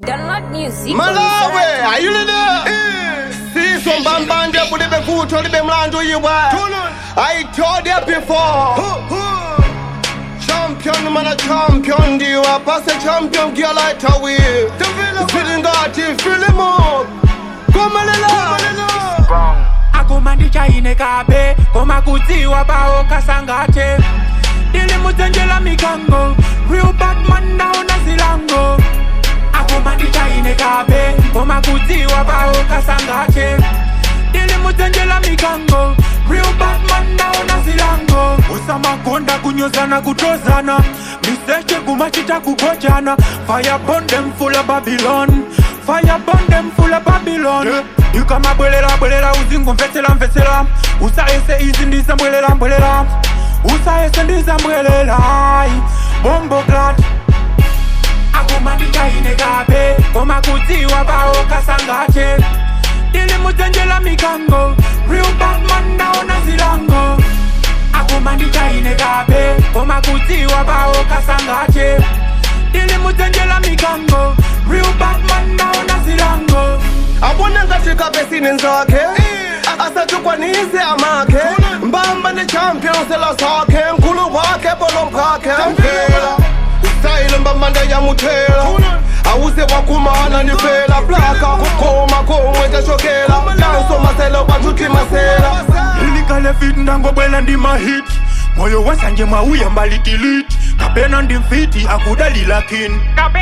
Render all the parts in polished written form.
Download music. Malawi, are you there? See some bambanda put the food to the mlandu you I told you before. Champion, man, a champion, do you pass a champion, girl, like a way. Feeling got you, feeling more. Come on, Akumandika inekabe, koma kutiwa bao kasangate. Dili mutenjela mikango, real bad man down na zilango. Akumandika inekabe, koma kutiwa bao kasangate. Dili mutenjela mikango, real bad man down na zilango. Usama konda kunyozana kutozana, miseche kumachita kukojana. Fire burn them full of Babylon, fire burn them full of Babylon. Yeah. You come a bwelela, uzingo mfetela. Usa ese izi ndisa mbwelela. Usa ese ndisa mbwelela. Bombo glad. Akumandika inekabe, koma kutiwa bao kasangate. Dili mutenjela mikango, real bad man down na zilango. Akumandika inekabe, koma kutiwa bao kasangate. Dili mutenjela mikango, real bad man down na zilango. Abona ngashika besini nzake Asatukwa nizi amake Mbamba ni champion sela sake Nkulu wake bolo mpake Mpela Style mbamba ya mutela Awuse wakumana ni fela Plaka kukoma kumwete shokela Danso maselo batuki masela Lilikale fit ndango bwela ndi mahit Moyo wasanje mauya mbali tilit Kapena ndi mfiti akudali lakini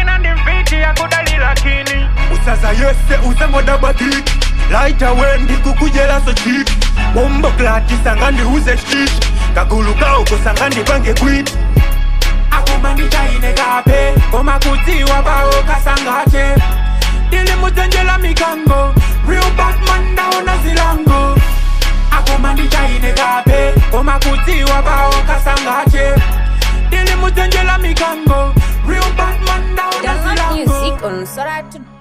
Usaza yese usango daba kick Light away ndi kukujela so cheap Bombo klati sangandi uze shit Kagulu kao kusangandi bange quit Akumandika inekabe koma kutiwa bao kasangate. Dili mutenjela mikango, real bad man down na zilango. Akumandika inekabe koma kutiwa bao kasangate. Dili mutenjela mikango, real bad man down na zilango. Download music on Soratu.